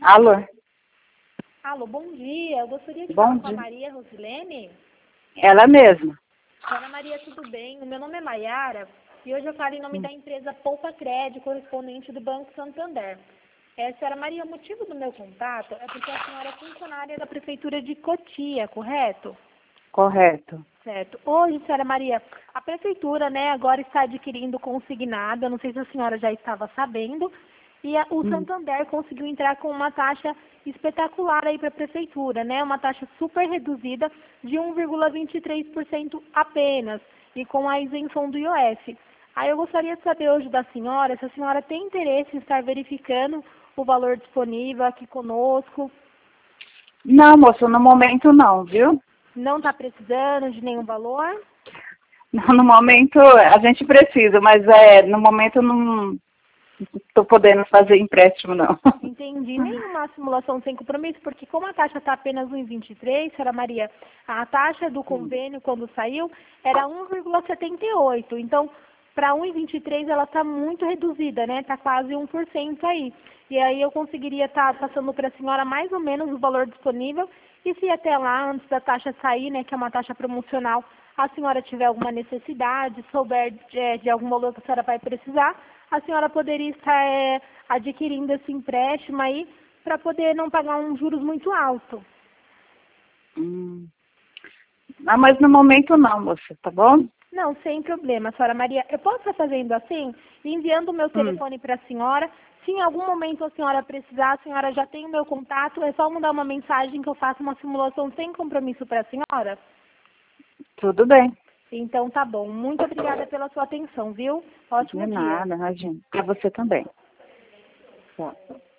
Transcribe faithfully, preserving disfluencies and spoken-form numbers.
Alô? Alô, bom dia. Eu gostaria de Bom falar com a dia. Maria Rosilene. Ela mesma. Dona Maria, tudo bem? O meu nome é Maiara e hoje eu falo em nome da empresa Poupa Crédito, correspondente do Banco Santander. É, senhora Maria, o motivo do meu contato é porque a senhora é funcionária da Prefeitura de Cotia, correto? Correto. Certo. Hoje, senhora Maria, a Prefeitura, né, agora está adquirindo consignado, eu não sei se a senhora já estava sabendo, e a, o Hum. Santander conseguiu entrar com uma taxa espetacular aí para a Prefeitura, né, uma taxa super reduzida de um vírgula vinte e três por cento apenas, e com a isenção do I O F. Aí eu gostaria de saber hoje da senhora se a senhora tem interesse em estar verificando o valor disponível aqui conosco. Não, moço, no momento não, viu? Não está precisando de nenhum valor? Não, no momento a gente precisa, mas é, no momento não estou podendo fazer empréstimo, não. Entendi. Nenhuma simulação sem compromisso, porque como a taxa está apenas um vírgula vinte e três, senhora Maria, a taxa do convênio, quando saiu, era um vírgula setenta e oito. Então, para um vírgula vinte e três, ela está muito reduzida, né? Está quase um por cento aí. E aí eu conseguiria estar tá passando para a senhora mais ou menos o valor disponível. E se até lá, antes da taxa sair, né, que é uma taxa promocional, a senhora tiver alguma necessidade, souber de, de algum valor que a senhora vai precisar, a senhora poderia estar é, adquirindo esse empréstimo aí para poder não pagar um juros muito alto. Hum. Ah, mas no momento não, moça, tá bom? Não, sem problema, senhora Maria. Eu posso estar fazendo assim, enviando o meu Hum. telefone para a senhora. Se em algum momento a senhora precisar, a senhora já tem o meu contato, é só mandar uma mensagem que eu faço uma simulação sem compromisso para a senhora. Tudo bem. Então tá bom. Muito obrigada pela sua atenção, viu? De Ótimo dia. nada, imagina. Pra você também. Tchau.